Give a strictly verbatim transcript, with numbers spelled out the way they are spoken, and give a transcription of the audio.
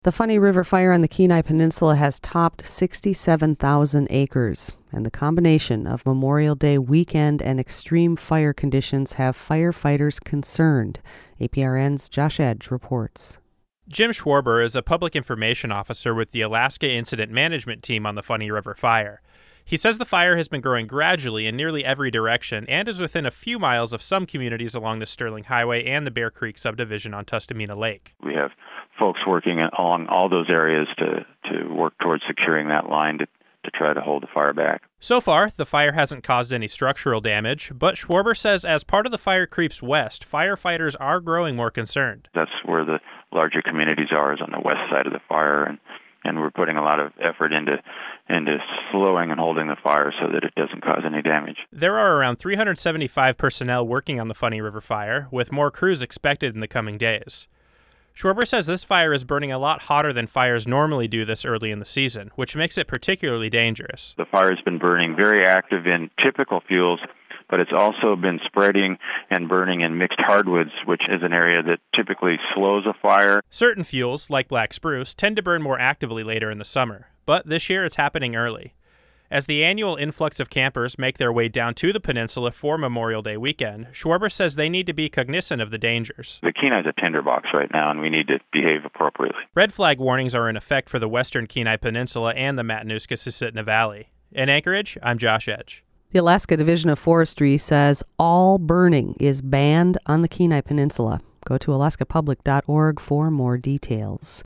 The Funny River fire on the Kenai Peninsula has topped sixty-seven thousand acres, and the combination of Memorial Day weekend and extreme fire conditions have firefighters concerned. A P R N's Josh Edge reports. Jim Schwarber is a public information officer with the Alaska Incident Management Team on the Funny River fire. He says the fire has been growing gradually in nearly every direction and is within a few miles of some communities along the Sterling Highway and the Bear Creek subdivision on Tustumena Lake. We have folks working along all those areas to, to work towards securing that line to, to try to hold the fire back. So far, the fire hasn't caused any structural damage, but Schwarber says as part of the fire creeps west, firefighters are growing more concerned. That's where the larger communities are, is on the west side of the fire, and And we're putting a lot of effort into into slowing and holding the fire so that it doesn't cause any damage. There are around three hundred seventy-five personnel working on the Funny River fire, with more crews expected in the coming days. Schwarber says this fire is burning a lot hotter than fires normally do this early in the season, which makes it particularly dangerous. The fire has been burning very active in typical fuels, but it's also been spreading and burning in mixed hardwoods, which is an area that typically slows a fire. Certain fuels, like black spruce, tend to burn more actively later in the summer, but this year it's happening early. As the annual influx of campers make their way down to the peninsula for Memorial Day weekend, Schwarber says they need to be cognizant of the dangers. The Kenai's a tinderbox right now, and we need to behave appropriately. Red flag warnings are in effect for the western Kenai Peninsula and the Matanuska-Susitna Valley. In Anchorage, I'm Josh Edge. The Alaska Division of Forestry says all burning is banned on the Kenai Peninsula. Go to alaska public dot org for more details.